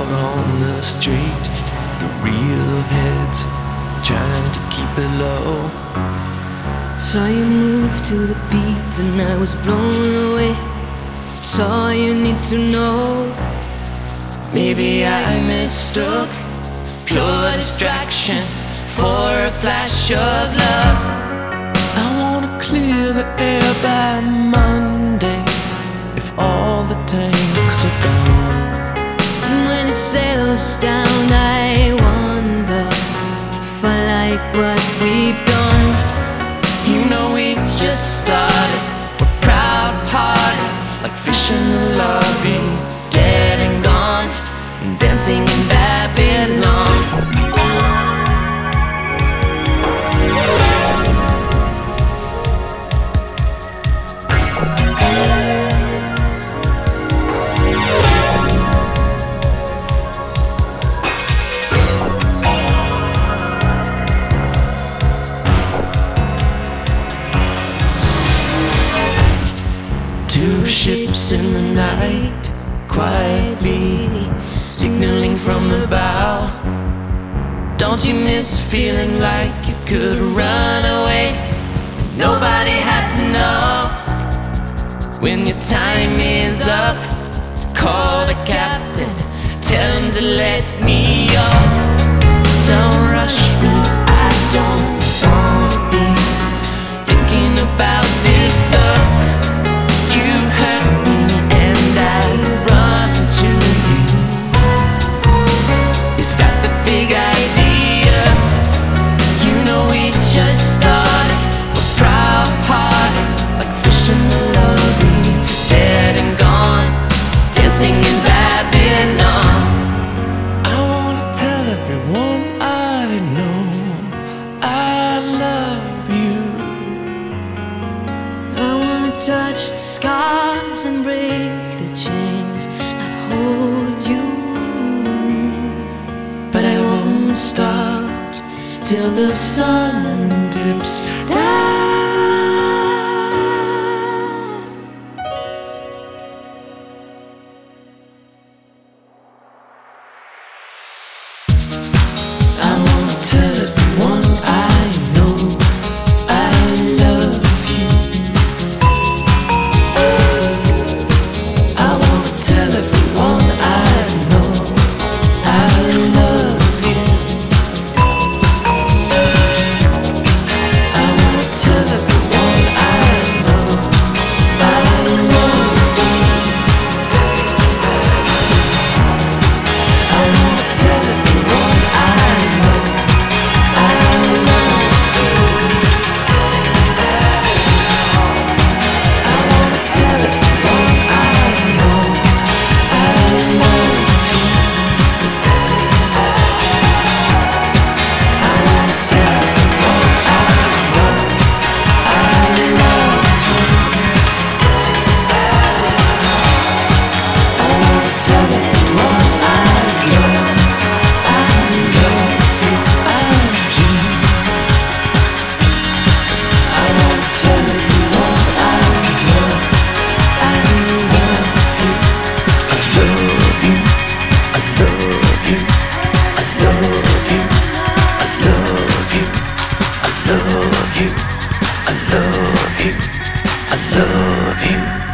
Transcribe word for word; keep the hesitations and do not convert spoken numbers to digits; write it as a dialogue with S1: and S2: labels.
S1: on the street, the real heads trying to keep it low.
S2: Saw you move to the beat and I was blown away. It's all you need to know.
S1: Maybe I mistook pure distraction for a flash of love. I wanna clear the air by Monday, if all the tanks are gone.
S2: And when it settles down, I wonder if I like what we've done.
S1: You know we just started, we're proud-hearted, like fish in the lobby, dead and gone, dancing in Babylon. Two ships in the night, quietly signaling from the bow. Don't you miss feeling like you could run away? Nobody had to know. When your time is up, call the captain, tell him to let me off. Don't rush me, I don't wanna be thinking about this stuff. You hurt me and I run to you. Is that the big idea? You know we just started, we're proud-hearted, like fish in the lobby, dead and gone, dancing in Babylon. I wanna tell everyone I know I love you.
S2: I wanna touch the scars and break the chains that hold you,
S1: But I won't stop till the sun dips down. I wanna tell everyone I know I love you. I wanna tell everyone I know I love you. I wanna tell everyone I know I love you. I wanna tell everyone I know I love you. I wanna tell everyone I know I love you. I wanna tell everyone I know I love you. I wanna tell everyone I know I love you. I do. I wanna tell everyone I know I love you. I love you. I love you. I love you. I love you. I love you. I love you. I love you.